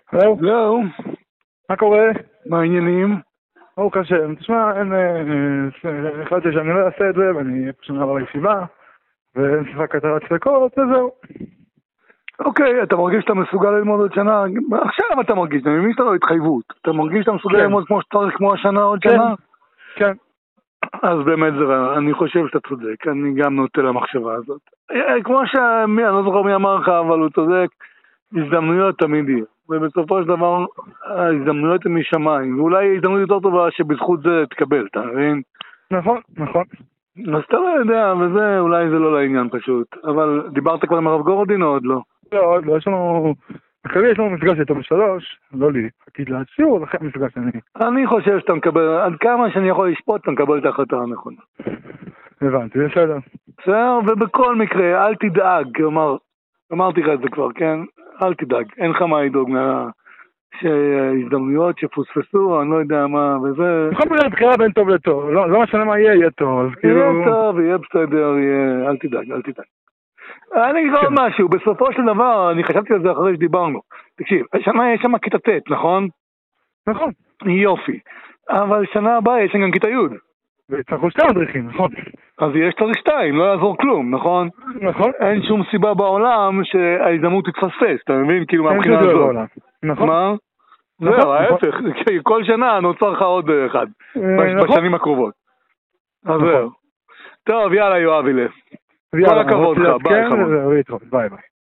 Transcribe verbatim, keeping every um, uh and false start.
זהו, זהו, מה קורה? מה העניינים? ברוך השם, תשמע, אין, אה, אה, החלטתי שאני לא אעשה את זה, ואני פשוט נעבור לישיבה, ואין שיחק כתרת ספקות, וזהו. אוקיי, אתה מרגיש שאתה מסוגל ללמוד עוד שנה? עכשיו אתה מרגיש, אני מבין שאתה לא התחייבות. אתה מרגיש שאתה מסוגל כן. ללמוד כמו שצריך, כמו השנה עוד כן. שנה? כן. אז באמת זה רע, אני חושב שאתה צודק, אני גם נוטה למחשבה הזאת. אה, כמו שמי, אני לא זוכר מי אמר לך, אבל הוא צודק, הזדמנויות תמיד יהיו. ובסופו של דבר, ההזדמנויות הן משמיים, ואולי הזדמנות יותר טובה שבזכות זה תקבל, אתה מבין? נכון, נכון. אז אתה לא יודע, וזה, אולי זה לא לעניין פשוט. אבל דיברת כבר עם הרב גורדין או עוד לא? לא, עוד לא, יש לנו... בכלל יש לנו מפגש איתו בשלוש, לא לי, חכית להשיעור, לכן מפגש אני... אני חושב שאתה מקבל, עד כמה שאני יכול לשפוט, אתה מקבל את ההחלטה הנכונה. הבנתי, בסדר. בסדר, ובכל מקרה, אל תדאג, כלומר, אמרתי לך את זה כבר, כן? אל תדאג, אין לך מה לדאוג מה... שהזדמנויות שפוספסו, אני לא יודע מה, וזה... בכל מקרה בחירה בין טוב לטוב, לא, לא משנה מה יהיה, יהיה טוב, אז כאילו... יהיה טוב, יהיה בסדר, יהיה... אל תדאג, אל תדאג. אני אגיד עוד משהו, בסופו של דבר, אני חשבתי על זה אחרי שדיברנו. תקשיב, השנה יש שם כיתה ט', נכון? נכון. יופי. אבל שנה הבאה יש שם גם כיתה י'. וצריכו שתי מדריכים, נכון? אז יש צריך שתיים, לא יעזור כלום, נכון? נכון. אין שום סיבה בעולם שההזדמנות תתפספס, אתה מבין? כאילו מהבחינה הזאת. נכון. מה? זהו, ההפך, כל שנה נוצר לך עוד אחד, בשנים הקרובות. אז זהו. טוב, יאללה יואבי לב. כל הכבוד לך, ביי חמוד. ביי ביי.